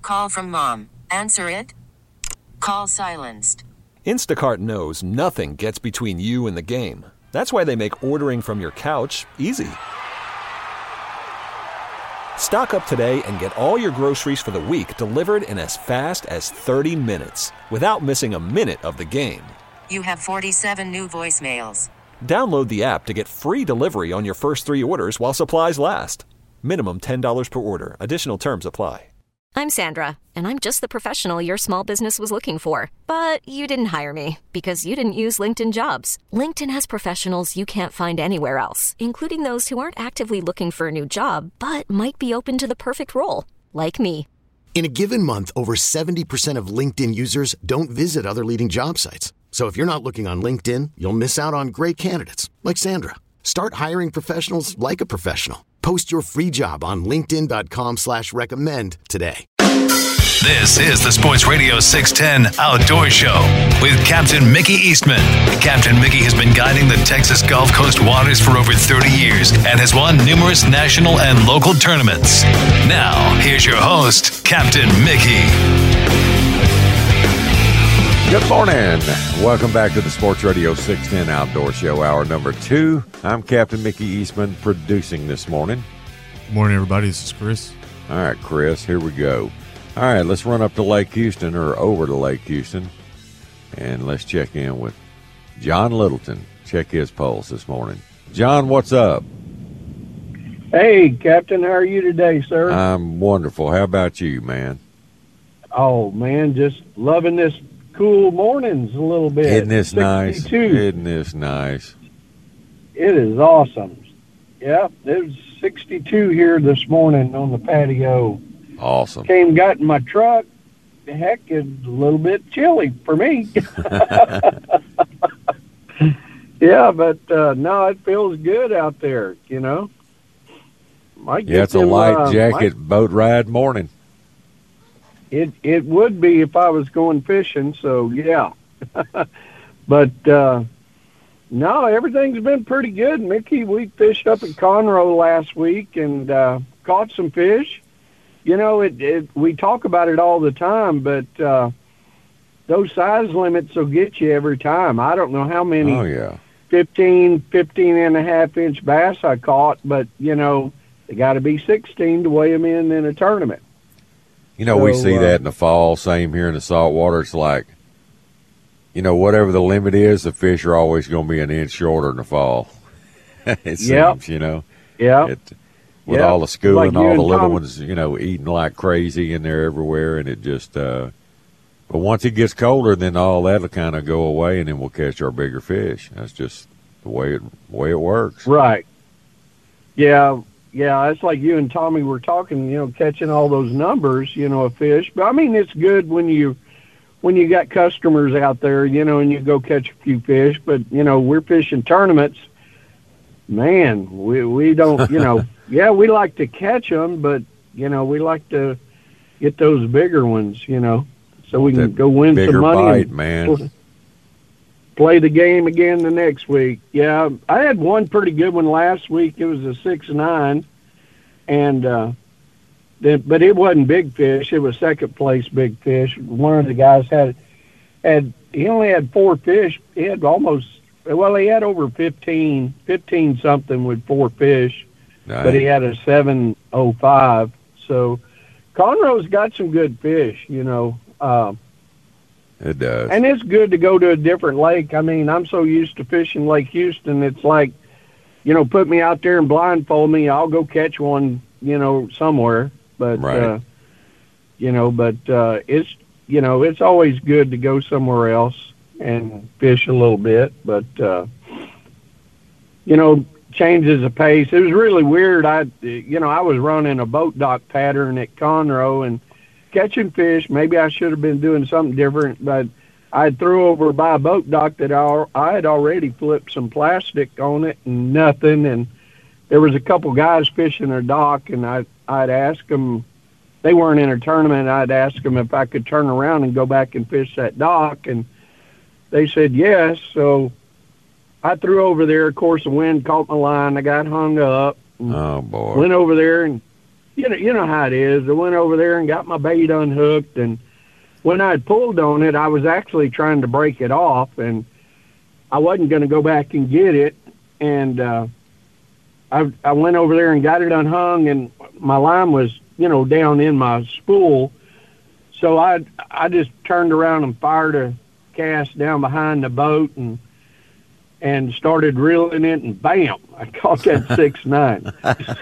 call from mom. Answer it. Call silenced. Instacart knows nothing gets between you and the game. That's why they make ordering from your couch easy. Stock up today and get all your groceries for the week delivered in as fast as 30 minutes without missing a minute of the game. You have 47 new voicemails. Download the app to get free delivery on your first 3 orders while supplies last. Minimum $10 per order. Additional terms apply. I'm Sandra, and I'm just the professional your small business was looking for. But you didn't hire me because you didn't use LinkedIn Jobs. LinkedIn has professionals you can't find anywhere else, including those who aren't actively looking for a new job, but might be open to the perfect role, like me. In a given month, over 70% of LinkedIn users don't visit other leading job sites. So if you're not looking on LinkedIn, you'll miss out on great candidates like Sandra. Start hiring professionals like a professional. Post your free job on linkedin.com/recommend today. This is the Sports Radio 610 Outdoor Show with Captain Mickey Eastman. Captain Mickey has been guiding the Texas Gulf Coast waters for over 30 years and has won numerous national and local tournaments. Now, here's your host, Captain Mickey. Good morning. Welcome back to the Sports Radio 610 Outdoor Show, hour number 2. I'm Captain Mickey Eastman, producing this morning. Good morning, everybody. This is Chris. All right, Chris, here we go. All right, let's run up to Lake Houston, or over to Lake Houston, and let's check in with John Littleton. Check his pulse this morning. John, what's up? Hey, Captain, how are you today, sir? I'm wonderful. How about you, man? Oh, man, just loving this cool mornings a little bit. Isn't this 62. nice? Isn't this nice? It is awesome. Yeah, it was 62 here this morning on the patio. Awesome. Got in my truck. Heck, it's a little bit chilly for me. Yeah, but no, it feels good out there, you know. Yeah, it's a light jacket boat ride morning. It would be if I was going fishing, so yeah. But no, everything's been pretty good, Mickey. We fished up at Conroe last week and caught some fish. You know, we talk about it all the time, but those size limits will get you every time. I don't know how many 15 and a half inch bass I caught, but, you know, they got to be 16 to weigh them in a tournament. You know, we see that in the fall, same here in the saltwater. It's like, you know, whatever the limit is, the fish are always going to be an inch shorter in the fall. It seems, you know. Yeah. With all the school like and all the little Tom ones, you know, eating like crazy and they're everywhere. And it just, but once it gets colder, then all that will kind of go away and then we'll catch our bigger fish. That's just the way it works. Right. Yeah. Yeah, it's like you and Tommy were talking, you know, catching all those numbers, you know, of fish. But I mean, it's good when you got customers out there, you know, and you go catch a few fish. But you know, we're fishing tournaments. Man, we don't, you know, yeah, we like to catch them, but you know, we like to get those bigger ones, you know, so we can go win some money. Bite, man. Play the game again the next week. Yeah, I had one pretty good one last week. It was a 6-9, and but it wasn't big fish. It was second place big fish. One of the guys he only had 4 fish. He had he had over 15 something with 4 fish, nice. But he had a 7.05. So Conroe's got some good fish, you know. It does. And it's good to go to a different lake. I mean, I'm so used to fishing Lake Houston. It's like, you know, put me out there and blindfold me. I'll go catch one, you know, somewhere. But, right. It's, you know, it's always good to go somewhere else and fish a little bit. But, you know, changes the pace. It was really weird. I was running a boat dock pattern at Conroe and catching fish. Maybe I should have been doing something different, but I threw over by a boat dock that I had already flipped some plastic on it and nothing. And there was a couple guys fishing their dock, and I'd ask them, they weren't in a tournament, I'd ask them if I could turn around and go back and fish that dock, and they said yes. So I threw over there. Of course, the wind caught my line. I got hung up. Oh, boy. Went over there and you know how it is. I went over there and got my bait unhooked, and when I had pulled on it, I was actually trying to break it off, and I wasn't going to go back and get it. And I went over there and got it unhung, and my line was, down in my spool. So I just turned around and fired a cast down behind the boat and started reeling it, and bam, I caught that 6.9.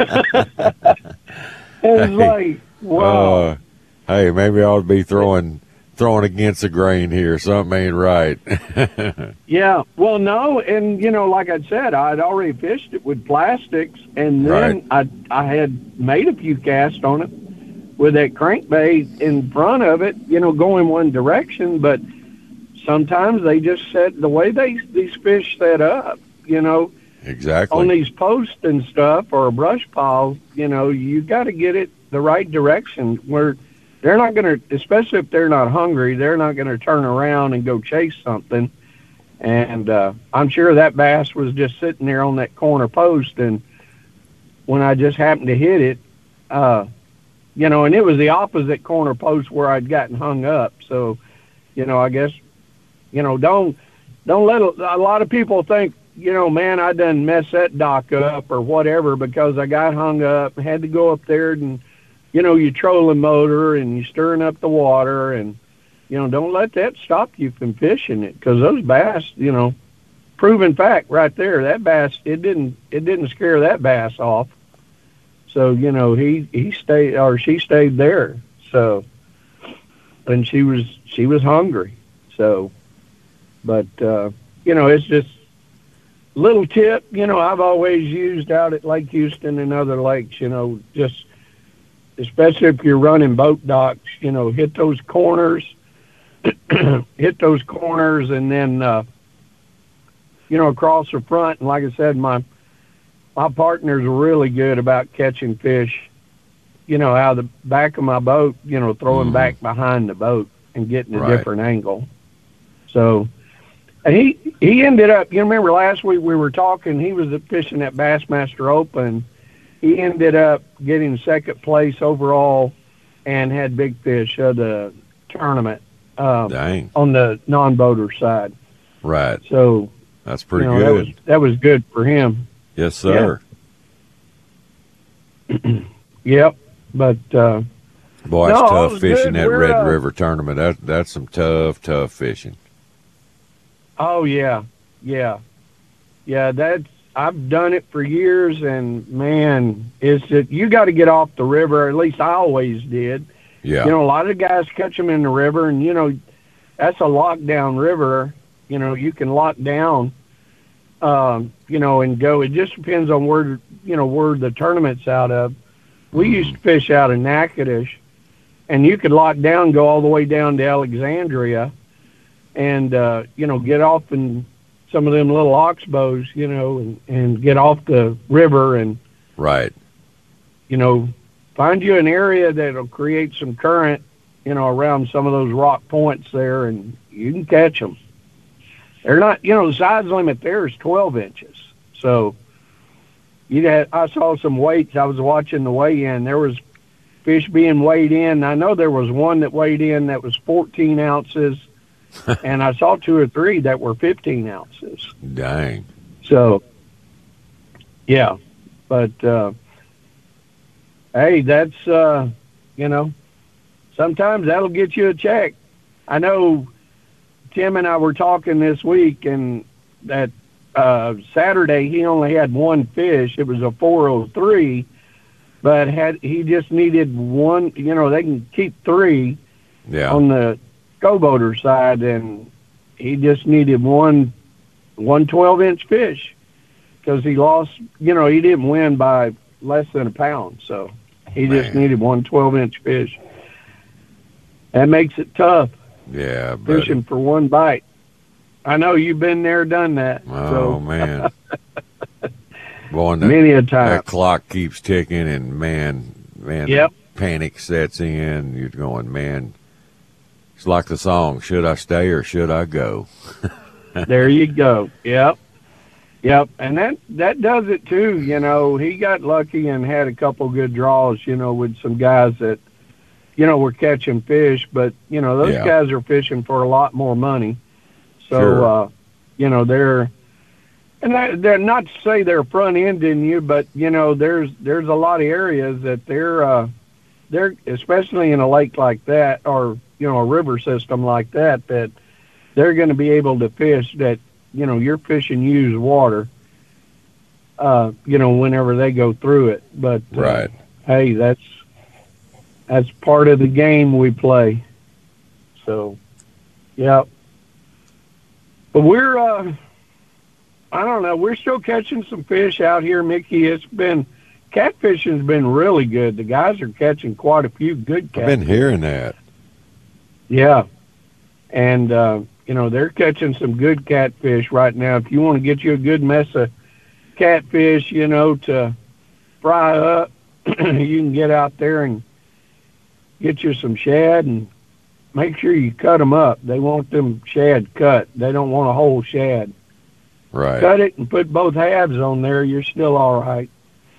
It was like, wow. Hey, maybe I ought to be throwing against the grain here. Something ain't right. Yeah, well, no, and, like I said, I'd already fished it with plastics, and then I had made a few casts on it with that crankbait in front of it, going one direction, but sometimes they just set the way these fish set up, Exactly. on these posts and stuff or brush piles, you got to get it the right direction where they're not going to, especially if they're not hungry, they're not going to turn around and go chase something. And I'm sure that bass was just sitting there on that corner post, and when I just happened to hit it, and it was the opposite corner post where I'd gotten hung up. So, I guess, don't let a lot of people think, man, I done messed that dock up or whatever because I got hung up, had to go up there and, you trolling motor and you stirring up the water, and, don't let that stop you from fishing it, because those bass, proven fact right there, that bass, it didn't scare that bass off. So, he stayed, or she stayed there. So, and she was hungry. So, but, it's just little tip, I've always used out at Lake Houston and other lakes, just especially if you're running boat docks, hit those corners, and then, across the front. And like I said, my partners are really good about catching fish, out of the back of my boat, throwing back behind the boat and getting a different angle. So, and he ended up, remember last week we were talking, he was fishing at Bassmaster Open. He ended up getting second place overall and had big fish of the tournament on the non-boater side. Right. So that's pretty good. That was good for him. Yes, sir. Yeah. Yep. But boy, it's tough fishing that Red River tournament. That's some tough fishing. Oh yeah. I've done it for years, and man, it's that you got to get off the river. At least I always did. Yeah. A lot of guys catch them in the river, and that's a lockdown river. You can lock down, and go. It just depends on where the tournament's out of. We used to fish out of Natchitoches, and you could lock down, go all the way down to Alexandria, and get off in some of them little oxbows, and get off the river and find you an area that'll create some current, around some of those rock points there, and you can catch them. They're not, the size limit there is 12 inches. So I saw some weights. I was watching the weigh-in. There was fish being weighed in. I know there was one that weighed in that was 14 ounces, and I saw 2 or 3 that were 15 ounces. Dang. So, yeah. But, hey, that's, sometimes that'll get you a check. I know Tim and I were talking this week, and that Saturday he only had one fish. It was a 403, but he just needed one. They can keep 3 on the go-boater side, and he just needed one 12-inch fish because he lost. He didn't win by less than a pound, so he just needed one 12-inch fish. That makes it tough. Yeah, fishing for one bite. I know you've been there, done that. Oh, man. Boy, many a time. That clock keeps ticking, and man, yep. Panic sets in. You're going, man, it's like the song, should I stay or should I go? There you go. Yep. Yep, and that does it too. You know, he got lucky and had a couple good draws. You know, with some guys that, you know, were catching fish, but you know those guys are fishing for a lot more money. So, Sure. You know, they're not to say they're front ending you, but you know, there's a lot of areas that they're especially in a lake like that, or you know, a river system like that they're going to be able to fish that. You know, you're fishing used water, you know, whenever they go through it. But, Right. Hey, that's part of the game we play. So, yeah. But we're, I don't know, we're still catching some fish out here, Mickey. Catfishing's been really good. The guys are catching quite a few good catfish. I've been hearing that. Yeah. And, you know, they're catching some good catfish right now. If you want to get you a good mess of catfish, you know, to fry up, you can get out there and get you some shad and make sure you cut them up. They want them shad cut. They don't want a whole shad. Right. Cut it and put both halves on there. You're still all right.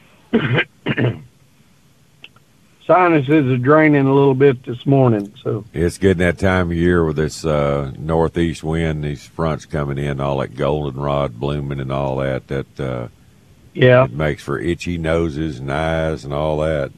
Sinuses are draining a little bit this morning, so It's getting that time of year with this northeast wind, these fronts coming in, all that goldenrod blooming and all that. yeah, It makes for itchy noses and eyes and all that.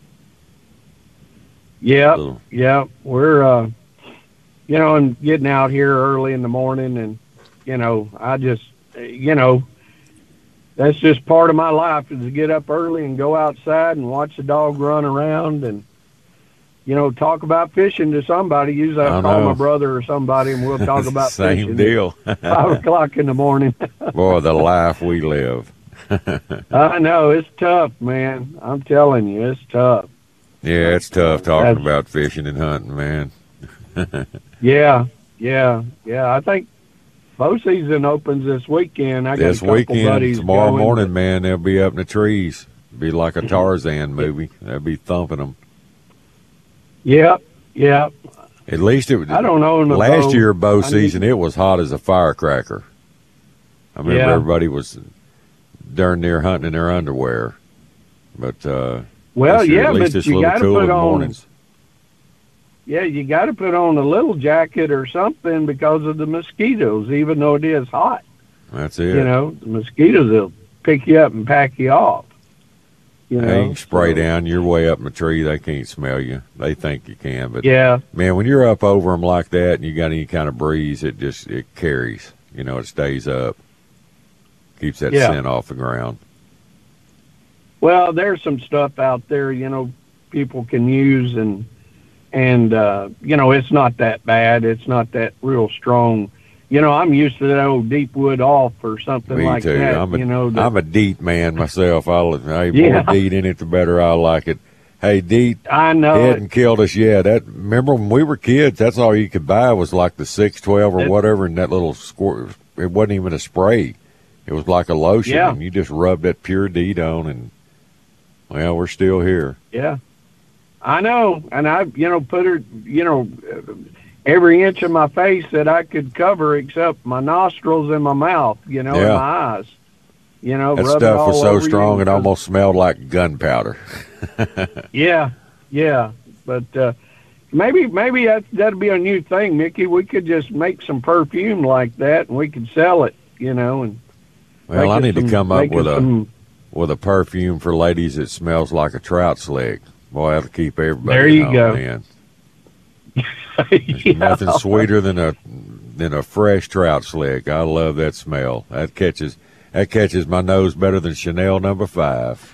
yeah, Little- yeah. We're, you know, and getting out here early in the morning, and you know, I just, you know, that's just part of my life is to get up early and go outside and watch the dog run around and, you know, talk about fishing to somebody. Usually I call my brother or somebody and we'll talk about Same fishing. deal. 5 o'clock in the morning. Boy, the life we live. I know, it's tough, man. I'm telling you, it's tough. Yeah, it's tough talking That's- about fishing and hunting, man. Yeah. I think bow season opens this weekend. I got This a couple weekend, buddies tomorrow going, morning, man, they'll be up in the trees. Be like a Tarzan movie. They'll be thumping them. Yep. At least it was. I don't own a last bow. year bow I need- season, it was hot as a firecracker. I remember Yeah. everybody was darn near hunting in their underwear. But Well, this year, yeah, at least but it's a you little got to cool in put the on. mornings. Yeah, you got to put on a little jacket or something because of the mosquitoes. Even though it is hot, That's it. you know, the mosquitoes will pick you up and pack you off. You know, They can spray so, down. You're way up in the tree. They can't smell you. They think you can, but Yeah, man, when you're up over them like that and you got any kind of breeze, it carries. You know, it stays up, keeps that Yeah. scent off the ground. well, there's some stuff out there, you know, people can use and you know, it's not that bad. It's not that real strong. You know, I'm used to that old deep wood off or something Me like too. that. I'm that, a DEET man myself. Hey, Yeah. more DEET in it, the better I like it. Hey, DEET I know it. hadn't killed us yet. Remember when we were kids, that's all you could buy was like the 612 or whatever, and that little squirt. It wasn't even a spray. It was like a lotion, Yeah. and you just rubbed that pure DEET on, and well, we're still here. Yeah, I know, and I, you know, put her, you know, every inch of my face that I could cover except my nostrils and my mouth, you know, and Yeah. my eyes. You know, That rub it stuff was all so over you strong it because- almost smelled like gunpowder. Yeah. But maybe that'd be a new thing, Mickey. We could just make some perfume like that, and we could sell it, you know. And Well, make I us need to some- come up make us with some- a perfume for ladies that smells like a trout slick. Boy, that'll keep everybody. There you home, go. Man. Yeah. Nothing sweeter than a fresh trout slick. I love that smell. That catches my nose better than Chanel No. 5.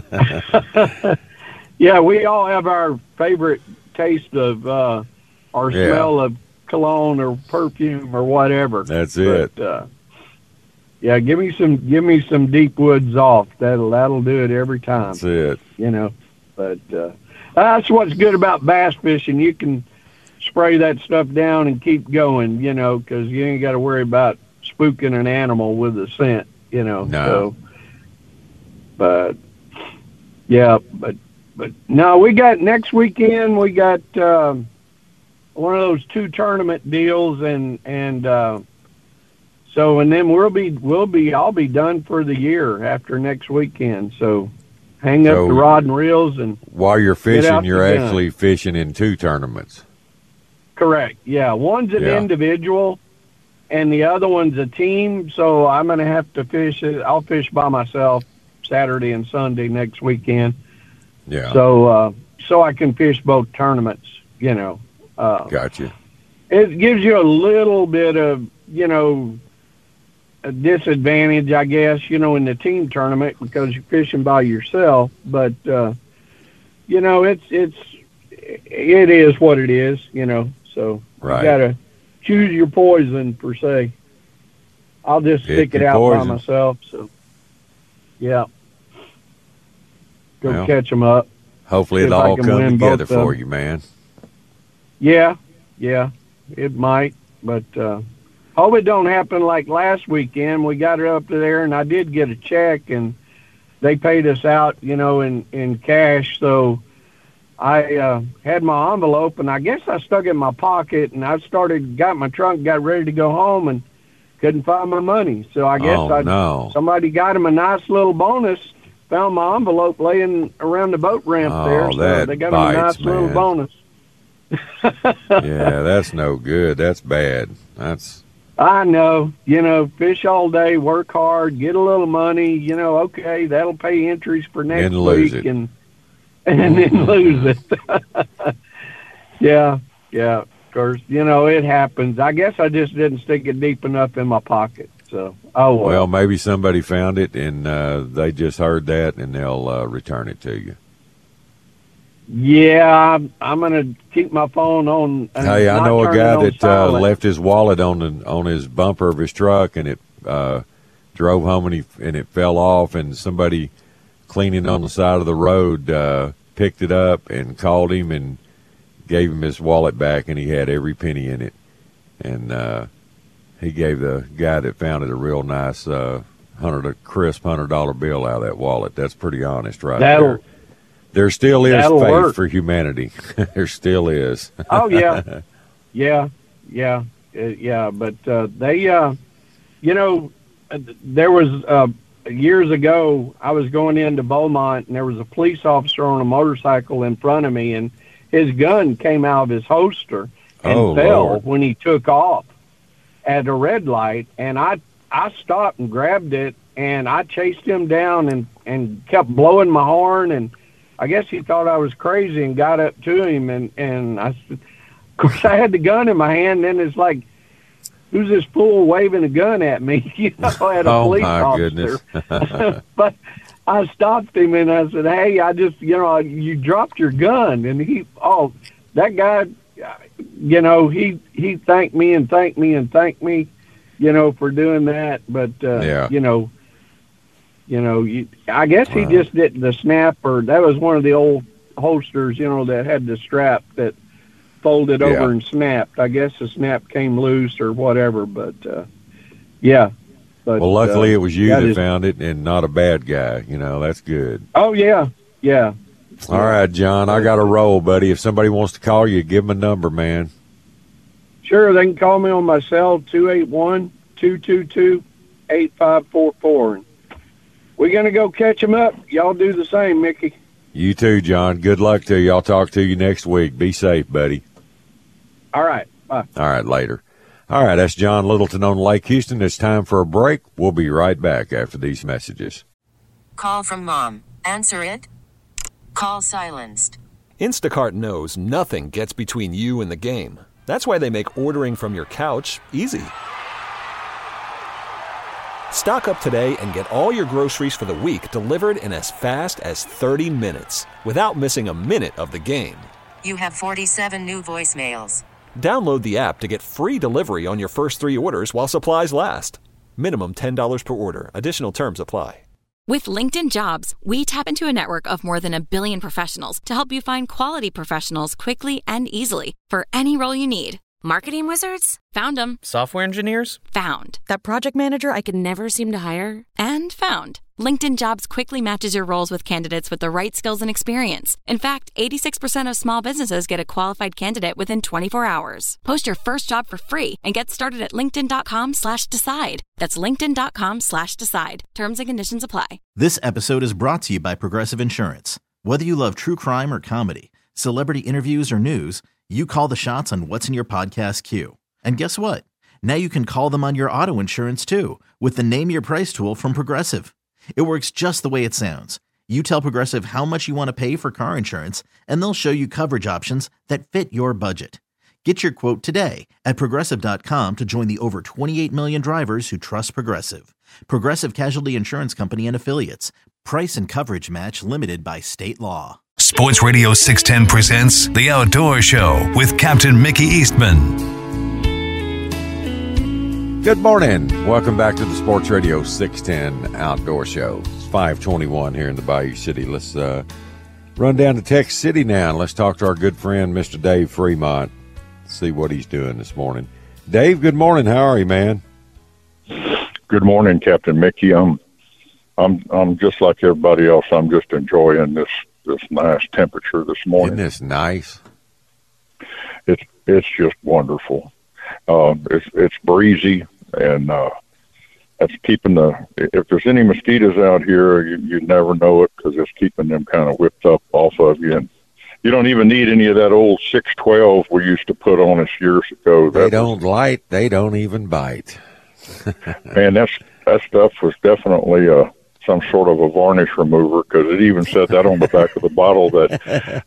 Yeah, we all have our favorite taste of or Yeah. smell of cologne or perfume or whatever. That's it. But, yeah, give me some deep woods off. That'll do it every time. That's it. You know, but that's what's good about bass fishing. You can spray that stuff down and keep going. You know, because you ain't got to worry about spooking an animal with a scent. You know. No. So, but yeah, but no, we got next weekend. We got one of those 2 tournament deals and So, and then I'll be done for the year after next weekend. So hang up the rod and reels, and while you're fishing, you're actually fishing in 2 tournaments. Correct. Yeah. One's an individual and the other one's a team. So I'm going to have to fish it. I'll fish by myself Saturday and Sunday next weekend. Yeah. So, so I can fish both tournaments, you know. Gotcha. It gives you a little bit of, you know, a disadvantage, I guess, you know, in the team tournament because you're fishing by yourself. But, you know, it is what it is, you know. So right. You got to choose your poison, per se. I'll just stick it out by myself. So, yeah. Go catch them up. Hopefully it'll all come together for you, man. Yeah, it might. But hope it don't happen like last weekend. We got it up to there, and I did get a check, and they paid us out, you know, in cash. So I had my envelope, and I guess I stuck it in my pocket, and I got my trunk, got ready to go home, and couldn't find my money. So I guess somebody got him a nice little bonus. Found my envelope laying around the boat ramp there. So they got him a nice little bonus. Yeah, that's no good. That's bad. I know. You know, fish all day, work hard, get a little money. You know, okay, that'll pay entries for next week, and then lose it. Yeah. Of course, you know, it happens. I guess I just didn't stick it deep enough in my pocket. So, well, maybe somebody found it and they just heard that and they'll return it to you. Yeah, I'm gonna keep my phone on. Hey, I know a guy that left his wallet on his bumper of his truck, and it drove home and it fell off, and somebody cleaning on the side of the road picked it up and called him and gave him his wallet back, and he had every penny in it, and he gave the guy that found it a real nice crisp $100 bill out of that wallet. That's pretty honest, right there. There still is faith work for humanity. There still is. Oh yeah, yeah. But they, you know, there was years ago. I was going into Beaumont, and there was a police officer on a motorcycle in front of me, and his gun came out of his holster and fell Lord. When he took off at a red light. And I stopped and grabbed it, and I chased him down and kept blowing my horn, and I guess he thought I was crazy and got up to him, and I, of course, I had the gun in my hand, and it's like, who's this fool waving a gun at me? You know, at a police officer. Goodness. But I stopped him, and I said, hey, I just, you know, you dropped your gun. And that guy, you know, he thanked me, you know, for doing that. But, you know, I guess he just did the snap, or that was one of the old holsters, you know, that had the strap that folded over and snapped. I guess the snap came loose or whatever, but, yeah. But, well, luckily it was you that found it and not a bad guy. You know, that's good. Oh, yeah. All right, John, I got to roll, buddy. If somebody wants to call you, give them a number, man. Sure, they can call me on my cell, 281-222-8544. We're going to go catch them up. Y'all do the same, Mickey. You too, John. Good luck to you. I'll talk to you next week. Be safe, buddy. All right. Bye. All right, later. All right, that's John Littleton on Lake Houston. It's time for a break. We'll be right back after these messages. Call from mom. Answer it. Call silenced. Instacart knows nothing gets between you and the game. That's why they make ordering from your couch easy. Stock up today and get all your groceries for the week delivered in as fast as 30 minutes without missing a minute of the game. You have 47 new voicemails. Download the app to get free delivery on your first 3 orders while supplies last. Minimum $10 per order. Additional terms apply. With LinkedIn Jobs, we tap into a network of more than 1 billion professionals to help you find quality professionals quickly and easily for any role you need. Marketing wizards? Found them. Software engineers? Found. That project manager I could never seem to hire? And found. LinkedIn Jobs quickly matches your roles with candidates with the right skills and experience. In fact, 86% of small businesses get a qualified candidate within 24 hours. Post your first job for free and get started at linkedin.com/decide. That's linkedin.com/decide. Terms and conditions apply. This episode is brought to you by Progressive Insurance. Whether you love true crime or comedy, celebrity interviews or news, you call the shots on what's in your podcast queue. And guess what? Now you can call them on your auto insurance too with the Name Your Price tool from Progressive. It works just the way it sounds. You tell Progressive how much you want to pay for car insurance, and they'll show you coverage options that fit your budget. Get your quote today at Progressive.com to join the over 28 million drivers who trust Progressive. Progressive Casualty Insurance Company and Affiliates. Price and coverage match limited by state law. Sports Radio 610 presents The Outdoor Show with Captain Mickey Eastman. Good morning. Welcome back to the Sports Radio 610 Outdoor Show. It's 5:21 here in the Bayou City. Let's run down to Texas City now and let's talk to our good friend, Mr. Dave Fremont. See what he's doing this morning. Dave, good morning. How are you, man? Good morning, Captain Mickey. I'm just like everybody else. I'm just enjoying this nice temperature this morning. Isn't this nice? It's just wonderful. It's breezy, and that's keeping if there's any mosquitoes out here, you never know it because it's keeping them kind of whipped up off of you. And you don't even need any of that old 612 we used to put on us years ago. They don't even bite. Man, that stuff was definitely some sort of a varnish remover, because it even said that on the back of the bottle that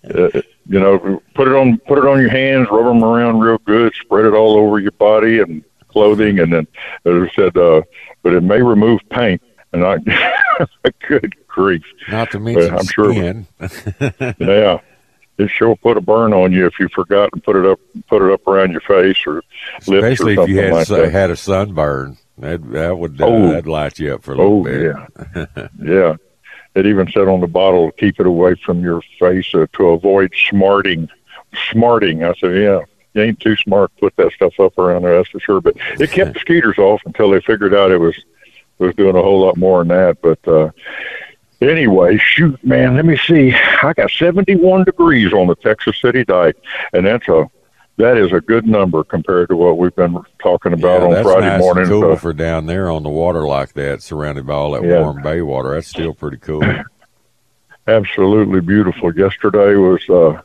put it on your hands, rub them around real good, spread it all over your body and clothing, and then it said, but it may remove paint. And I, good grief! Not to mention skin. Yeah, it sure put a burn on you if you forgot to put it up around your face or lips, especially or something if you like had a sunburn. That'd light you up for a little bit. Yeah. Yeah. It even said on the bottle, keep it away from your face to avoid smarting. Smarting. I said, yeah, you ain't too smart to put that stuff up around there, that's for sure. But it kept the skeeters off until they figured out it was doing a whole lot more than that. But anyway, shoot, man, let me see. I got 71 degrees on the Texas City Dike, and that is a good number compared to what we've been talking about on Friday morning. That's cool for down there on the water like that, surrounded by all that warm bay water. That's still pretty cool. Absolutely beautiful. Yesterday was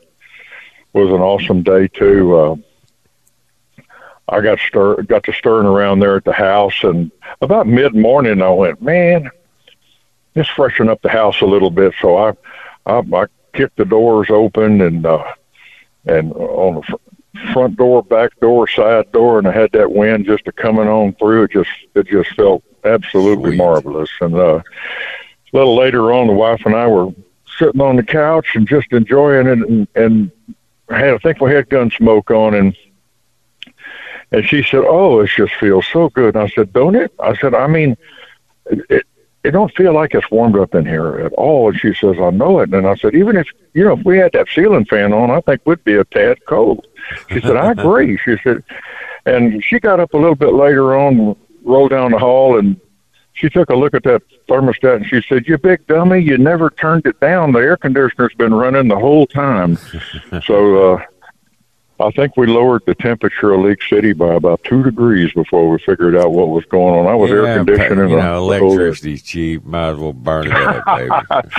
an awesome day too. I got to stirring around there at the house, and about mid-morning I went, man, let's freshen up the house a little bit. So I kicked the doors open and on the front door, back door, side door, and I had that wind just coming on through. It just felt absolutely marvelous. And a little later on, the wife and I were sitting on the couch and just enjoying it, and I think we had gun smoke on, and she said, "Oh, it just feels so good." And I said, "Don't it?" I said, "I mean, it don't feel like it's warmed up in here at all." And she says, "I know it." And I said, "Even if we had that ceiling fan on, I think we'd be a tad cold." She said, "I agree." She said, and she got up a little bit later on, rolled down the hall, and she took a look at that thermostat, and she said, "You big dummy, you never turned it down. The air conditioner's been running the whole time." So I think we lowered the temperature of League City by about 2 degrees before we figured out what was going on. I was air conditioning. Electricity's cheap. Might as well burn it up, baby.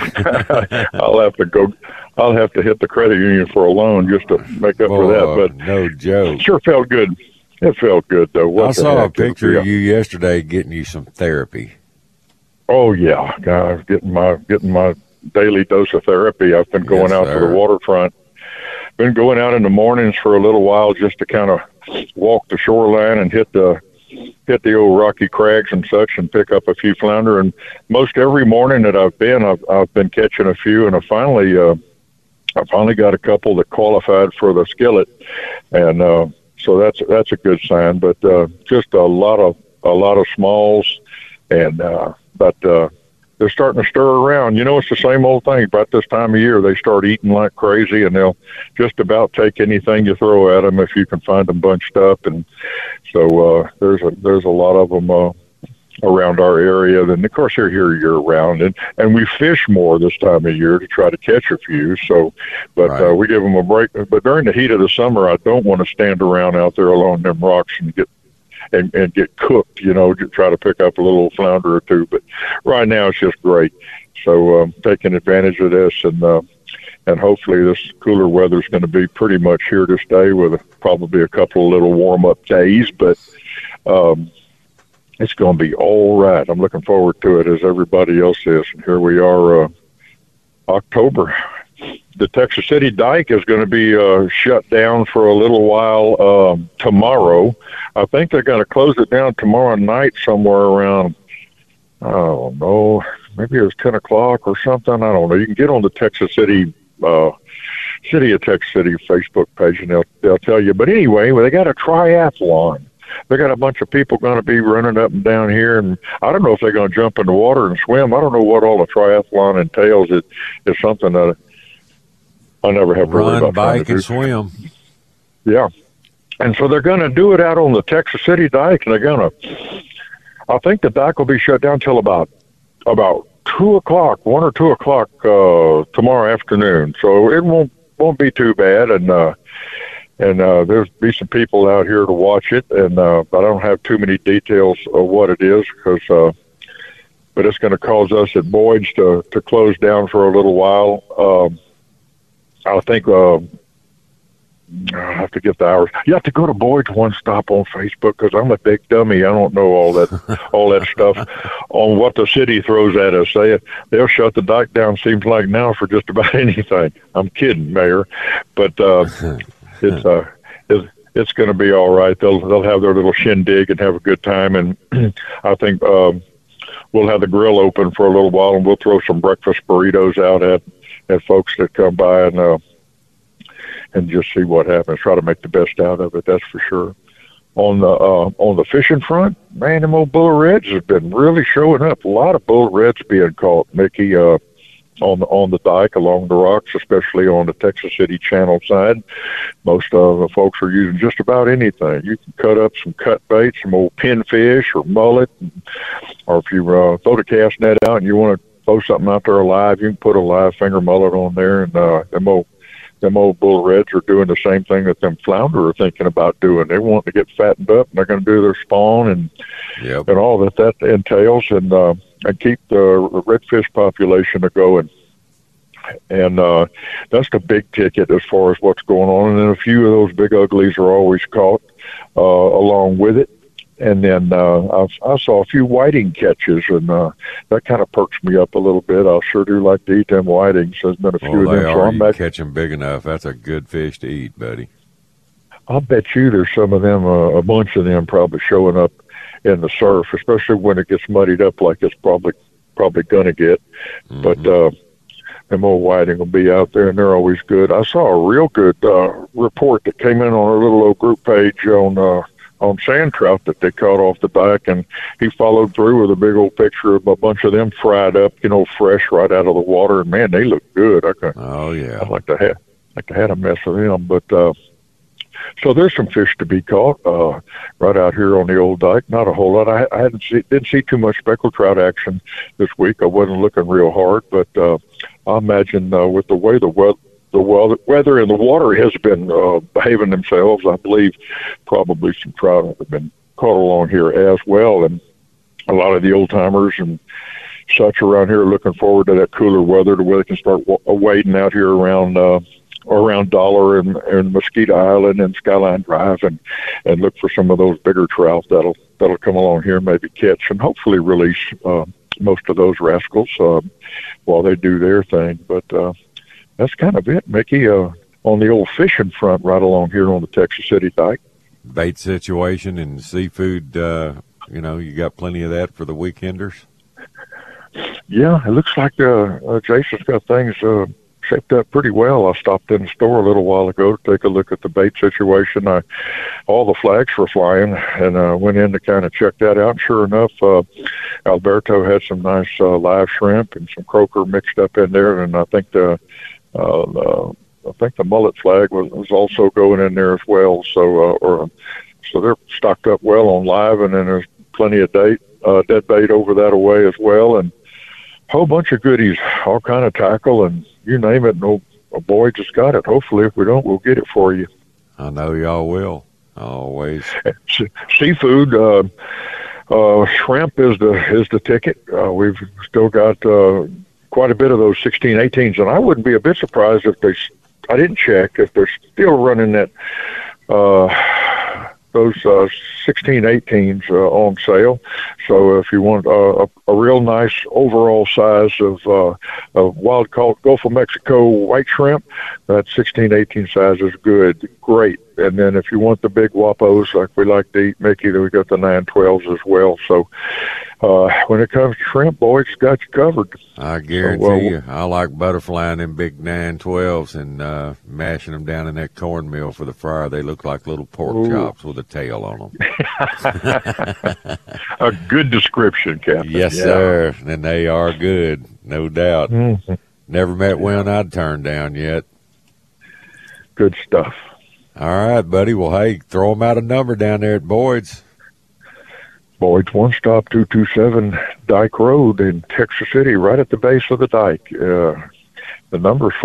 I'll have to hit the credit union for a loan just to make up for that. But no joke. It sure felt good. It felt good, though. I saw a picture of you yesterday getting you some therapy. Oh yeah, I was getting my daily dose of therapy. I've been going out to the waterfront. Been going out in the mornings for a little while just to kind of walk the shoreline and hit the old rocky crags and such and pick up a few flounder. And most every morning that I've been catching a few, and I finally got a couple that qualified for the skillet, and so that's a good sign. But just a lot of smalls, and but they're starting to stir around. You know, it's the same old thing. About this time of year, they start eating like crazy, and they'll just about take anything you throw at them if you can find them bunched up. And so there's a lot of them around our area. Then, of course, they're here year round, and we fish more this time of year to try to catch a few. So, but Right. we give them a break. But during the heat of the summer, I don't want to stand around out there along them rocks and get cooked, you know, to try to pick up a little flounder or two. But right now it's just great. So taking advantage of this, and hopefully this cooler weather is going to be pretty much here to stay with probably a couple of little warm-up days. But it's going to be all right. I'm looking forward to it, as everybody else is. And here we are, October. The Texas City Dike is going to be shut down for a little while tomorrow. I think they're going to close it down tomorrow night somewhere around, I don't know, maybe it was 10 o'clock or something. I don't know. You can get on the Texas City, City of Texas City Facebook page, and they'll tell you. But anyway, they got a triathlon. They got a bunch of people going to be running up and down here, and I don't know if they're going to jump in the water and swim. I don't know what all the triathlon entails. It's something that I never have worried about. Run, bike, and swim. Yeah. And so they're going to do it out on the Texas City Dike, and I think the dike will be shut down till about 2 o'clock, 1 or 2 o'clock tomorrow afternoon. So it won't be too bad, and there'll be some people out here to watch it, and but I don't have too many details of what it is, because but it's going to cause us at Boyd's to close down for a little while. I think I have to get the hours. You have to go to Boyd's One Stop on Facebook, because I'm a big dummy. I don't know all that stuff on what the city throws at us. They'll shut the dike down, seems like now, for just about anything. I'm kidding, Mayor, but it's going to be all right. They'll have their little shindig and have a good time, and I think we'll have the grill open for a little while, and we'll throw some breakfast burritos out at folks that come by, and just see what happens. Try to make the best out of it, that's for sure. On the fishing front, man, them old bull reds have been really showing up. A lot of bull reds being caught, Mickey, on the dike along the rocks, especially on the Texas City Channel side. Most of the folks are using just about anything. You can cut up some cut bait, some old pinfish or mullet, or if you throw the cast net out and you want to throw something out there alive, you can put a live finger mullet on there, and them old bull reds are doing the same thing that them flounder are thinking about doing. They want to get fattened up, and they're going to do their spawn and all that entails, and keep the redfish population going. And that's the big ticket as far as what's going on. And then a few of those big uglies are always caught along with it. And then I saw a few whiting catches, and that kind of perks me up a little bit. I sure do like to eat them whitings. There's been a few of them. So you catch them big enough. That's a good fish to eat, buddy. I'll bet you there's some of them, a bunch of them probably showing up in the surf, especially when it gets muddied up like it's probably going to get. Mm-hmm. But them old whiting will be out there, and they're always good. I saw a real good report that came in on our little old group page on sand trout that they caught off the dike, and he followed through with a big old picture of a bunch of them fried up, fresh right out of the water. And man, they look good. I'd like to have a mess of them. But so there's some fish to be caught right out here on the old dike. Not a whole lot. I didn't see too much speckled trout action this week. I wasn't looking real hard, but I imagine with the way the weather and the water has been behaving themselves, I believe probably some trout have been caught along here as well. And a lot of the old timers and such around here are looking forward to that cooler weather, to where they can start wading out here around Dollar and Mosquito Island and Skyline Drive, and look for some of those bigger trout that'll come along here and maybe catch and hopefully release most of those rascals while they do their thing. But that's kind of it, Mickey, on the old fishing front right along here on the Texas City Dike. Bait situation and seafood, you got plenty of that for the weekenders? Yeah, it looks like Jason's got things shaped up pretty well. I stopped in the store a little while ago to take a look at the bait situation. All the flags were flying, and went in to kind of check that out. And sure enough, Alberto had some nice live shrimp and some croaker mixed up in there, and I think the mullet flag was also going in there as well. So they're stocked up well on live, and then there's plenty of dead bait over that away as well, and a whole bunch of goodies, all kind of tackle, and you name it. No, a boy just got it. Hopefully, if we don't, we'll get it for you. I know y'all will. Always. Seafood, shrimp is the ticket. We've still got quite a bit of those 16-18s, and I wouldn't be a bit surprised if I didn't check, if they're still running that those 16-18s on sale. So if you want a real nice overall size of wild caught Gulf of Mexico white shrimp, that 16-18 size is great. And then if you want the big Wapos like we like to eat, Mickey, then we got the 912s as well. So when it comes to shrimp, boys, it's got you covered. I guarantee you, I like butterflying them big 912s and mashing them down in that cornmeal for the fryer. They look like little pork chops with a tail on them. A good description, Captain. Yes, sir. And they are good, no doubt. Mm-hmm. Never met one I'd turned down yet. Good stuff. All right, buddy. Well, hey, throw them out a number down there at Boyd's. Boyd's One Stop, 227 Dyke Road in Texas City, right at the base of the dike. The number is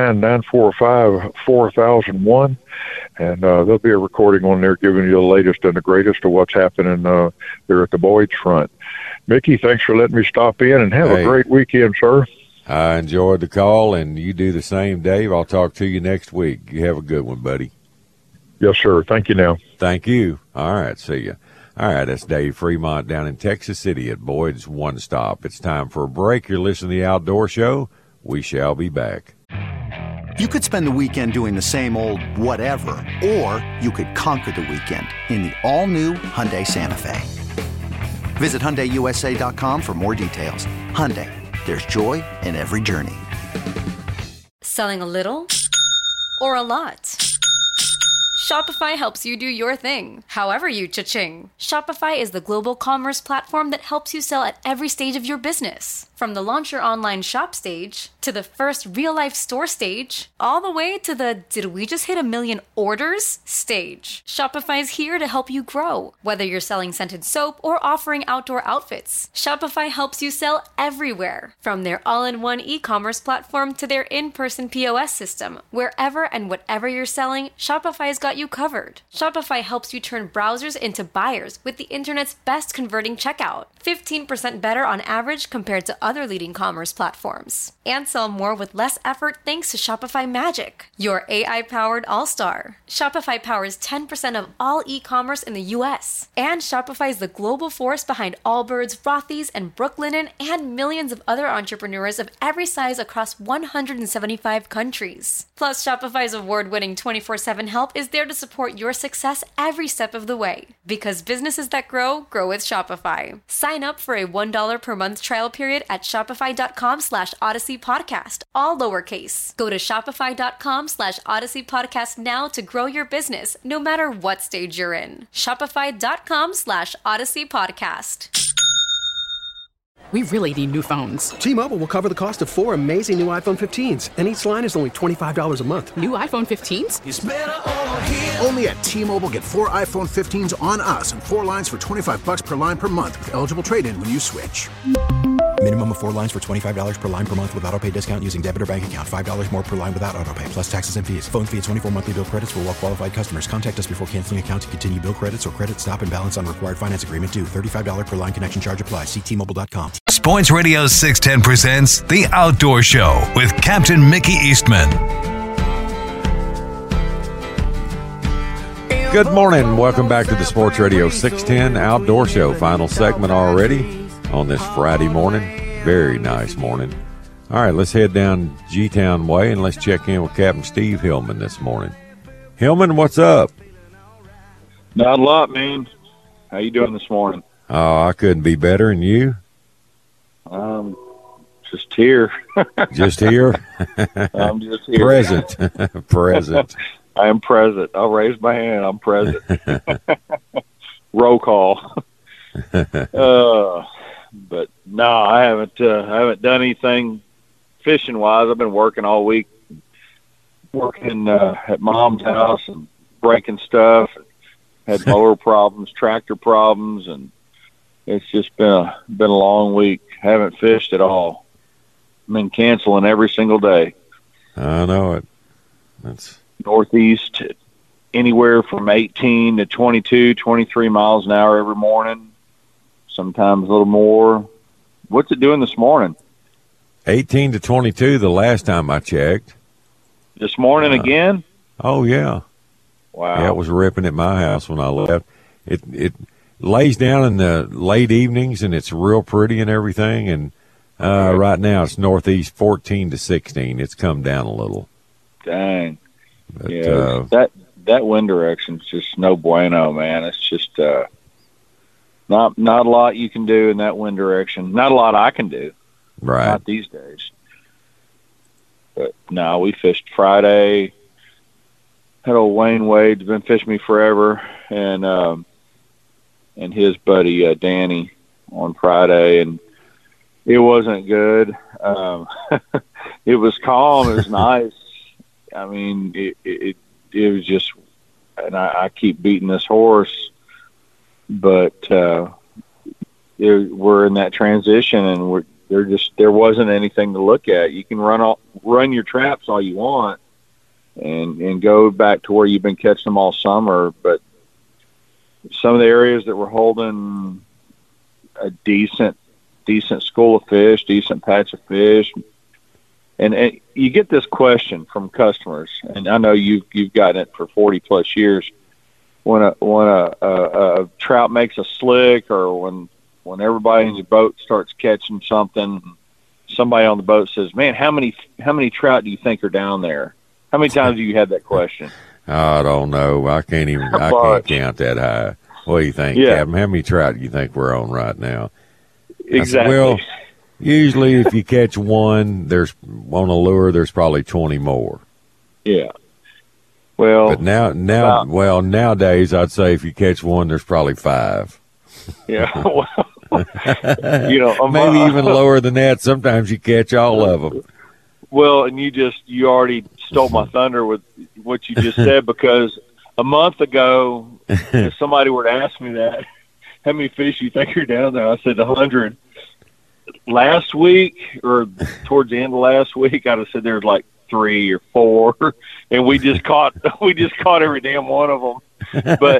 409-945-4001, and there'll be a recording on there giving you the latest and the greatest of what's happening there at the Boyd's front. Mickey, thanks for letting me stop in, and have a great weekend, sir. I enjoyed the call, and you do the same, Dave. I'll talk to you next week. You have a good one, buddy. Yes, sir. Thank you now. Thank you. All right, see you. All right, that's Dave Fremont down in Texas City at Boyd's One Stop. It's time for a break. You're listening to The Outdoor Show. We shall be back. You could spend the weekend doing the same old whatever, or you could conquer the weekend in the all-new Hyundai Santa Fe. Visit HyundaiUSA.com for more details. Hyundai, there's joy in every journey. Selling a little or a lot? Shopify helps you do your thing, however you cha-ching. Shopify is the global commerce platform that helps you sell at every stage of your business. From the launch your online shop stage, to the first real-life store stage, all the way to the did we just hit 1 million orders stage. Shopify's here to help you grow. Whether you're selling scented soap or offering outdoor outfits, Shopify helps you sell everywhere. From their all-in-one e-commerce platform to their in-person POS system, wherever and whatever you're selling, Shopify's got you covered. Shopify helps you turn browsers into buyers with the internet's best converting checkout. 15% better on average compared to other leading commerce platforms. And sell more with less effort thanks to Shopify Magic, your AI-powered all-star. Shopify powers 10% of all e-commerce in the U.S. And Shopify is the global force behind Allbirds, Rothy's, and Brooklinen, and millions of other entrepreneurs of every size across 175 countries. Plus, Shopify's award-winning 24/7 help is there to support your success every step of the way. Because businesses that grow with Shopify. Sign up for a $1 per month trial period at shopify.com/Odyssey Podcast, all lowercase. Go to shopify.com/Odyssey Podcast now to grow your business, no matter what stage you're in. Shopify.com/Odyssey Podcast. We really need new phones. T-Mobile will cover the cost of 4 amazing new iPhone 15s, and each line is only $25 a month. New iPhone 15s? It's better over here. Only at T-Mobile, get 4 iPhone 15s on us and 4 lines for $25 per line per month with eligible trade-in when you switch. Minimum of 4 lines for $25 per line per month with autopay discount using debit or bank account. $5 more per line without autopay, plus taxes and fees. Phone fee at 24 monthly bill credits for well-qualified customers. Contact us before canceling account to continue bill credits or credit stop and balance on required finance agreement due. $35 per line connection charge applies. See T-Mobile.com. Sports Radio 610 presents The Outdoor Show with Captain Mickey Eastman. Good morning. Welcome back to the Sports Radio 610 Outdoor Show. Final segment already on this Friday morning. Very nice morning. All right, let's head down G-Town way and let's check in with Captain Steve Hillman this morning. Hillman, what's up? Not a lot, man. How you doing this morning? Oh, I couldn't be better. And you? Just here. Just here? I'm just here. Present. Present. I am present. I'll raise my hand. I'm present. Roll call. But no, I haven't done anything fishing wise. I've been working all week, working at Mom's house and breaking stuff. Had mower problems, tractor problems, and it's just been a long week. Haven't fished at all. Been canceling every single day. I know it. That's northeast, anywhere from 18 to 22, 23 miles an hour every morning. Sometimes a little more. What's it doing this morning? 18 to 22 the last time I checked. This morning again? Oh, yeah. Wow. Yeah, it was ripping at my house when I left. It lays down in the late evenings, and it's real pretty and everything. And right now it's northeast 14 to 16. It's come down a little. Dang. But, yeah, that wind direction's just no bueno, man. It's just not a lot you can do in that wind direction. Not a lot I can do. Right. Not these days. But no, we fished Friday. Had old Wayne Wade's been fishing me forever, and his buddy Danny on Friday, and it wasn't good. It was calm. It was nice. I mean, it was just, and I keep beating this horse, but we're in that transition, and there wasn't anything to look at. You can run your traps all you want, and go back to where you've been catching them all summer, but some of the areas that were holding a decent school of fish, decent patch of fish, and you get this question from customers, and I know you've gotten it for 40 plus years. When a trout makes a slick, or when everybody in your boat starts catching something, somebody on the boat says, "Man, how many trout do you think are down there?" How many times have you had that question? I don't know. I can't count that high. What do you think, Captain? How many trout do you think we're on right now? Exactly. Well, usually if you catch one, there's on a lure, there's probably 20 more. Yeah. Well, but nowadays I'd say if you catch one, there's probably 5. Yeah. Well, maybe even lower than that. Sometimes you catch all of them. Well, and you already stole my thunder with what you just said, because a month ago, if somebody were to ask me that, how many fish do you think are down there? I said 100. Last week, or towards the end of last week, I'd have said there was like 3 or 4, and we just caught every damn one of them. But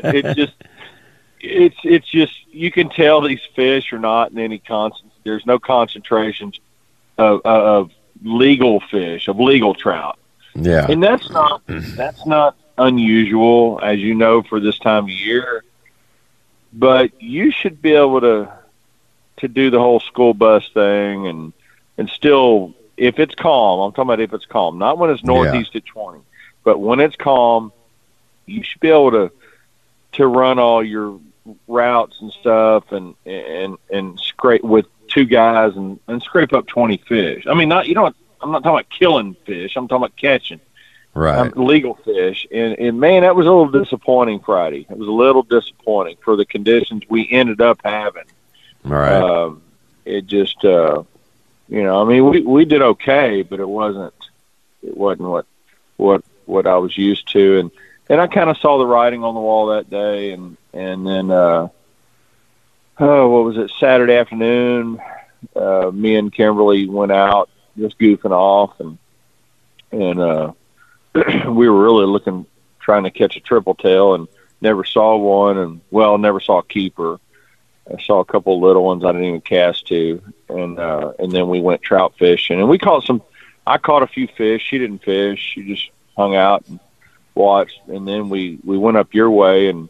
it's just you can tell these fish are not in any there's no concentrations of legal fish, of legal trout. Yeah. And that's not unusual, as you know, for this time of year. But you should be able to do the whole school bus thing and still, if it's calm, I'm talking about if it's calm, not when it's northeast at 20, but when it's calm, you should be able to run all your routes and stuff and scrape with 2 guys and scrape up 20 fish. I mean, I'm not talking about killing fish. I'm talking about catching. Right. Legal fish. And man, that was a little disappointing Friday. It was a little disappointing for the conditions we ended up having. Right. It just, I mean, we did okay, but it wasn't what I was used to. And I kind of saw the writing on the wall that day. And then, what was it? Saturday afternoon, me and Kimberly went out just goofing off, and we were really trying to catch a triple tail, and never saw one, and never saw a keeper. I saw a couple of little ones I didn't even cast to, and then we went trout fishing, and we caught I caught a few fish. She didn't fish. She just hung out and watched, and then we went up your way and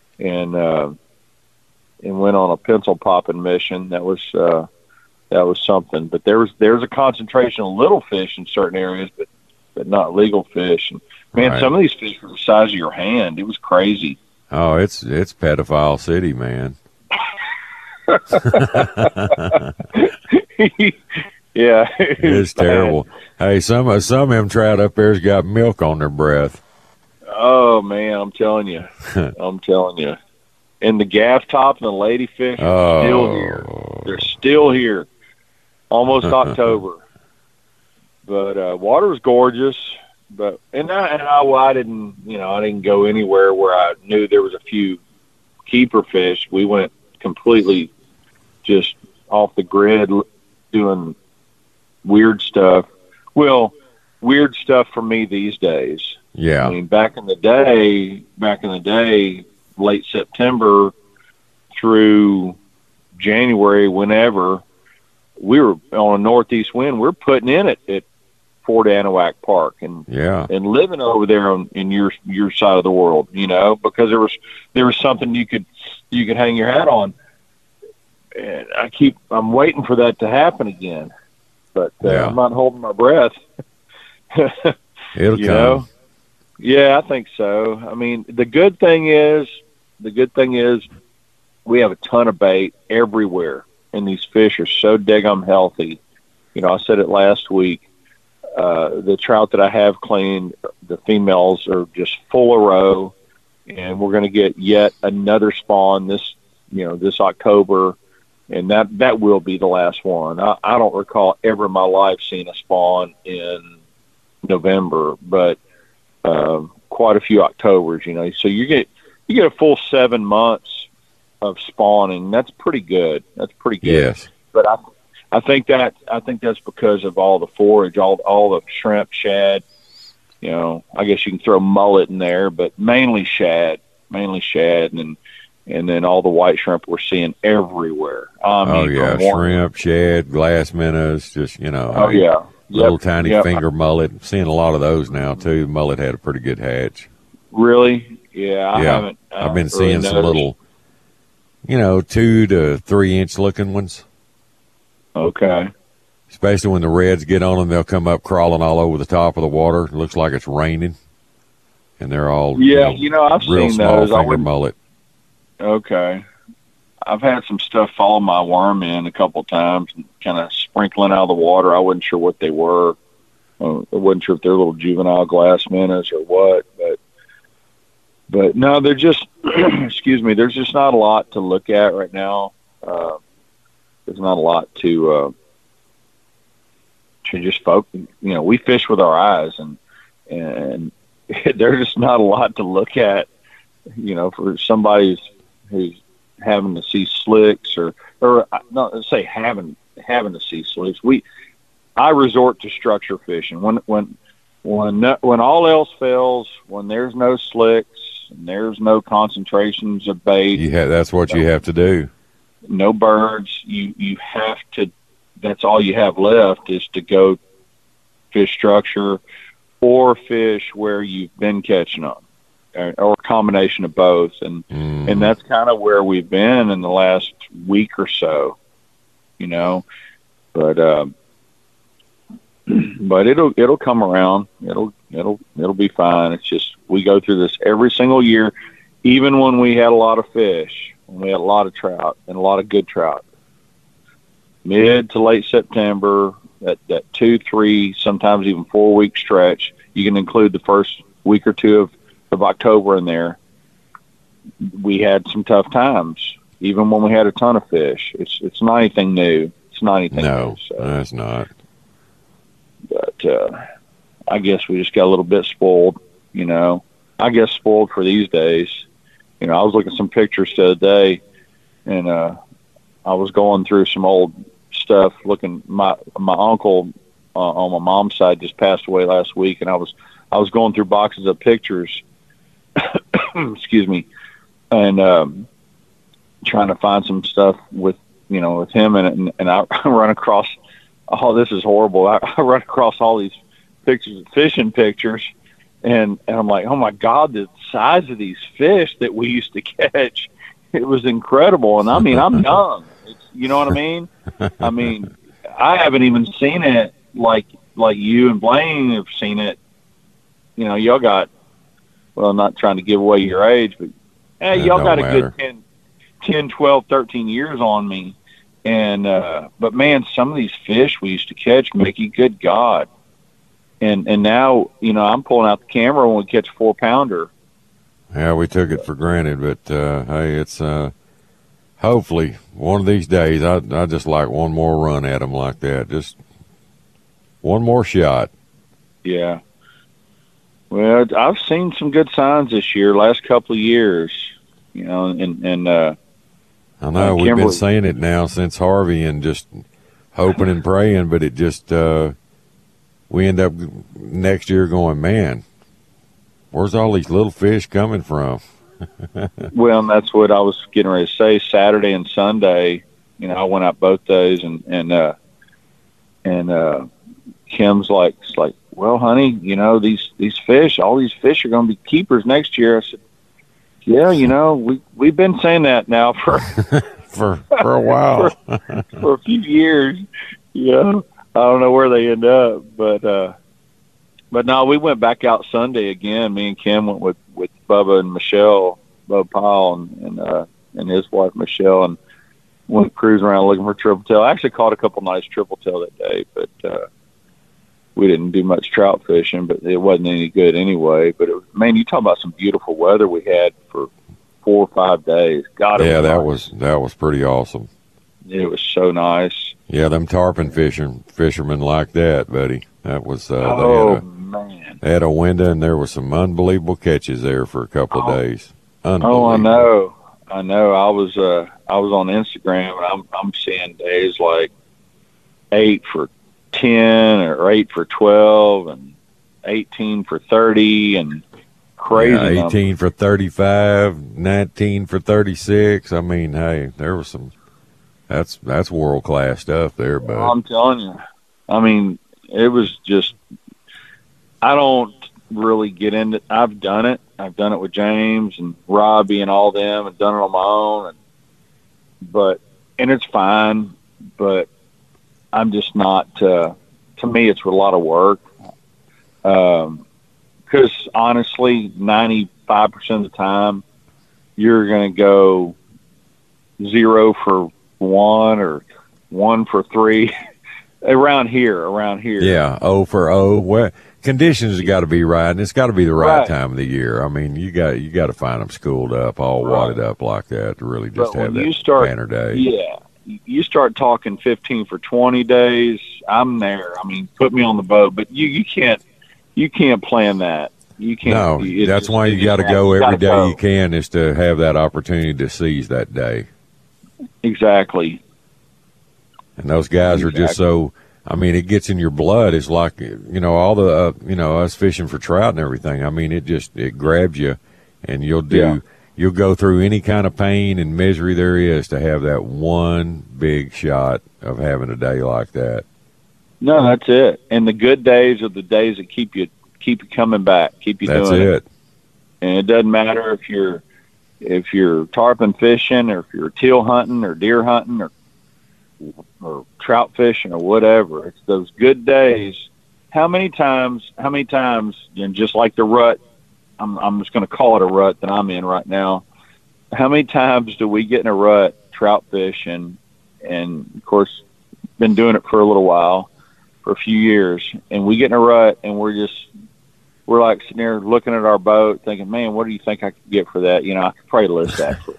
went on a pencil popping mission. That was something. But there's a concentration of little fish in certain areas, but not legal fish. And man, right. Some of these fish were the size of your hand. It was crazy. Oh, it's pedophile city, man. Yeah, it's terrible. Hey, some of them trout up there's got milk on their breath. Oh man, I'm telling you, And the gaff top and the ladyfish are still here. They're still here, almost October. But water was gorgeous. But I didn't go anywhere where I knew there was a few keeper fish. We went completely just off the grid, doing weird stuff. Well, weird stuff for me these days. Yeah. I mean, back in the day, late September through January, whenever we were on a northeast wind, we're putting in at Fort Anahuac Park and living over there in your side of the world, because there was something you could hang your hat on. And I'm waiting for that to happen again, but I'm not holding my breath. It'll come. Yeah, I think so. I mean, the good thing is we have a ton of bait everywhere, and these fish are so daggum healthy. I said it last week. The trout that I have cleaned, the females are just full of roe, and we're going to get yet another spawn this October, and that will be the last one. I don't recall ever in my life seeing a spawn in November, but quite a few Octobers, so you get a full 7 months of spawning. That's pretty good. Yes. But I think that's because of all the forage, all the shrimp, shad. I guess you can throw mullet in there, but mainly shad, and then all the white shrimp we're seeing everywhere. Shrimp, shad, glass minnows, just little tiny finger mullet. I'm seeing a lot of those now too. Mullet had a pretty good hatch. Really? Yeah, I haven't. I've been seeing some little, 2 to 3 inch looking ones. Okay. Especially when the reds get on them, they'll come up crawling all over the top of the water. It looks like it's raining, and they're all I've real seen small those. finger mullet. Okay. I've had some stuff follow my worm in a couple of times and kind of sprinkling out of the water. I wasn't sure what they were. I wasn't sure if they're little juvenile glass minnows or what, but no, they're just, excuse me, there's just not a lot to look at right now. There's not a lot to just focus. We fish with our eyes, and there's just not a lot to look at. For somebody who's having to see slicks, or not let's say having to see slicks. I resort to structure fishing when all else fails. When there's no slicks and there's no concentrations of bait, that's what you have to do. No birds. You have to. That's all you have left is to go fish structure or fish where you've been catching them, or a combination of both. And that's kind of where we've been in the last week or so, but it'll come around. It'll be fine. It's just, we go through this every single year, even when we had a lot of fish, when we had a lot of trout and a lot of good trout. Mid to late September, that 2, 3, sometimes even 4 week stretch, you can include the first week or two of October in there. We had some tough times, even when we had a ton of fish. It's not anything new. It's not anything new. So. No, it's not. But I guess we just got a little bit spoiled, I guess spoiled for these days. I was looking at some pictures the other day, and I was going through some old stuff, looking. My uncle on my mom's side just passed away last week, and I was going through boxes of pictures, excuse me, and trying to find some stuff with him, and I run across, this is horrible. I run across all these pictures, fishing pictures, and I'm like, oh my God, the size of these fish that we used to catch, it was incredible. And I mean, I'm young, you know what I mean? I mean, I haven't even seen it like you and Blaine have seen it. Y'all got, well, I'm not trying to give away your age, but y'all got a good 10, 12, 13 years on me. But man, some of these fish we used to catch, Mickey, good God. And now, I'm pulling out the camera when we catch a 4-pounder. Yeah, we took it for granted, but hey, it's hopefully one of these days I just like one more run at them like that, just one more shot. Yeah. Well, I've seen some good signs this year, last couple of years, and I know we've been saying it now since Harvey and just hoping and praying, but it just we end up next year going, man, where's all these little fish coming from? Well, and that's what I was getting ready to say. Saturday and Sunday, I went out both days, and Kim's like, well, honey, these fish, all these fish are going to be keepers next year. I said, yeah, we've been saying that now for for a while, for a few years. Yeah, I don't know where they end up, but no, we went back out Sunday again. Me and Kim went with Bubba and Michelle, Bubba Powell, and his wife Michelle, and went cruising around looking for triple tail. I actually caught a couple nice triple tail that day, but we didn't do much trout fishing. But it wasn't any good anyway. But man, you talk about some beautiful weather we had for 4 or 5 days. God, yeah, that was pretty awesome. It was so nice. Yeah, them tarpon fishermen like that, buddy. That was man. They had a window, and there was some unbelievable catches there for a couple of days. Oh, I know. I was on Instagram, and I'm seeing days like 8 for 10 or 8 for 12 and 18 for 30 and crazy. Yeah, 18 for 35, 19 for 36. I mean, hey, there was some. That's world class stuff there, bud. I'm telling you. I mean, it was just. I don't really get into. I've done it. I've done it with James and Robbie and all them, and done it on my own. And it's fine, but I'm just not. To me, it's a lot of work. Because honestly, 95% of the time, you're going to go 0 for 1 or 1 for 3 around here. Yeah, 0 for 0. Well, conditions have got to be right, and it's got to be the right time of the year. I mean, you got to find them schooled up, all wadded up like that to really just have that banner day. Yeah, you start talking 15 for 20 days, I'm there. I mean, put me on the boat, but you can't plan that. You can't. No, that's why you got to go every day you can, is to have that opportunity to seize that day. Exactly. And those guys are just so. I mean, it gets in your blood. It's like, all the, us fishing for trout and everything. I mean, it grabs you, and you'll go through any kind of pain and misery there is to have that one big shot of having a day like that. No, that's it. And the good days are the days that keep you coming back, keep you doing it. That's it. And it doesn't matter if you're tarpon fishing or if you're teal hunting or deer hunting or trout fishing or whatever. It's those good days. How many times, and just like the rut, I'm just going to call it a rut that I'm in right now. How many times do we get in a rut trout fishing? And of course, been doing it for a little while, for a few years, and we get in a rut and we're like sitting there looking at our boat thinking, man, what do you think I could get for that? I could probably list that for,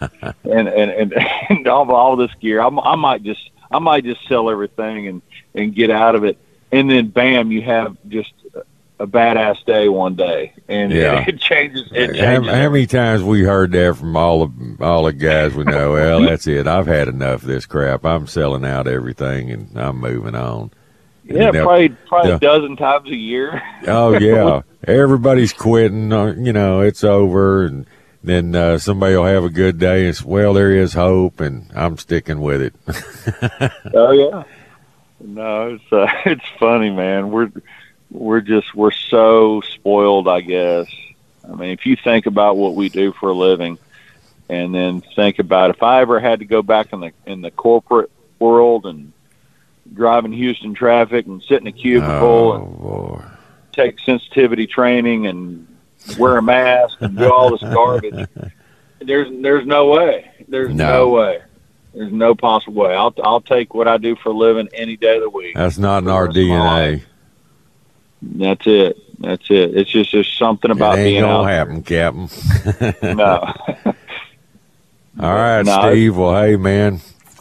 and all this gear. I might just sell everything and get out of it. And then bam, you have just a badass day one day, and it changes. How many times we heard that from all the guys we know? Well, that's it. I've had enough of this crap. I'm selling out everything, and I'm moving on. Yeah, probably a dozen times a year. Oh yeah, everybody's quitting. It's over, and then somebody will have a good day. And well, there is hope, and I'm sticking with it. Oh yeah, no, it's funny, man. We're so spoiled, I guess. I mean, if you think about what we do for a living, and then think about if I ever had to go back in the corporate world and driving Houston traffic and sit in a cubicle and take sensitivity training and wear a mask and do all this garbage. There's no way. There's no way. There's no possible way. I'll take what I do for a living any day of the week. That's not in our DNA. That's it. It's just there's something about being out. It ain't gonna happen, Captain. No. All right, Steve. Well, hey, man,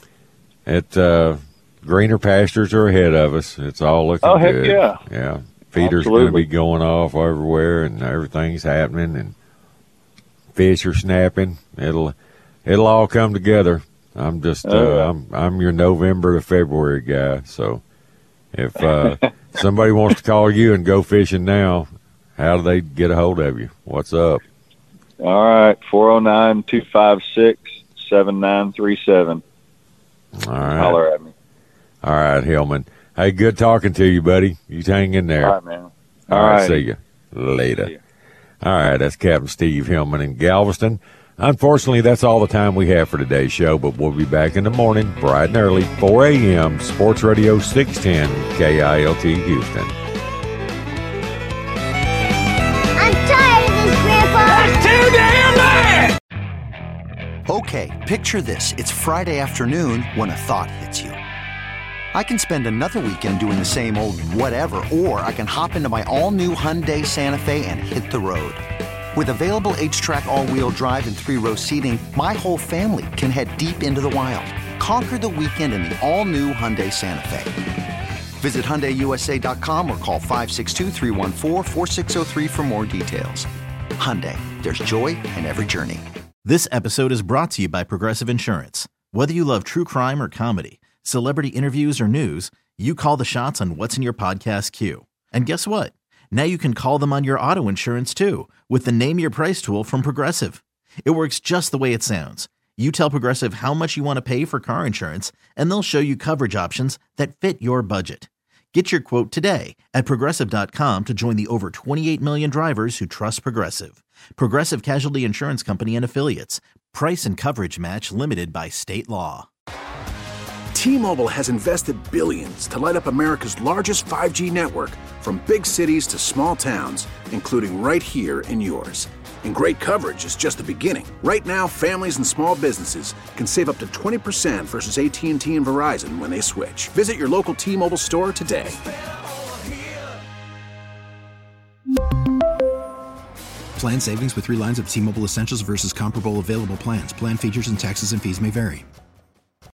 greener pastures are ahead of us. It's all looking good. Heck yeah. Yeah. Feeders are going to be going off everywhere, and everything's happening, and fish are snapping. It'll all come together. I'm just I'm your November to February guy. So if somebody wants to call you and go fishing now, how do they get a hold of you? What's up? All right, 409-256-7937. All right. Holler at me. All right, Hillman. Hey, good talking to you, buddy. You hang in there. All right, man. All right. See you later. All right, that's Captain Steve Hillman in Galveston. Unfortunately, that's all the time we have for today's show, but we'll be back in the morning, bright and early, 4 a.m., Sports Radio 610, KILT Houston. I'm tired of this, Grandpa. That's too damn bad! Okay, picture this. It's Friday afternoon when a thought hits you. I can spend another weekend doing the same old whatever, or I can hop into my all-new Hyundai Santa Fe and hit the road. With available H-Track all-wheel drive and 3-row seating, my whole family can head deep into the wild. Conquer the weekend in the all-new Hyundai Santa Fe. Visit HyundaiUSA.com or call 562-314-4603 for more details. Hyundai, there's joy in every journey. This episode is brought to you by Progressive Insurance. Whether you love true crime or comedy, celebrity interviews or news, you call the shots on what's in your podcast queue. And guess what? Now you can call them on your auto insurance too with the Name Your Price tool from Progressive. It works just the way it sounds. You tell Progressive how much you want to pay for car insurance, and they'll show you coverage options that fit your budget. Get your quote today at Progressive.com to join the over 28 million drivers who trust Progressive. Progressive Casualty Insurance Company and Affiliates. Price and coverage match limited by state law. T-Mobile has invested billions to light up America's largest 5G network, from big cities to small towns, including right here in yours. And great coverage is just the beginning. Right now, families and small businesses can save up to 20% versus AT&T and Verizon when they switch. Visit your local T-Mobile store today. Plan savings with 3 lines of T-Mobile Essentials versus comparable available plans. Plan features and taxes and fees may vary.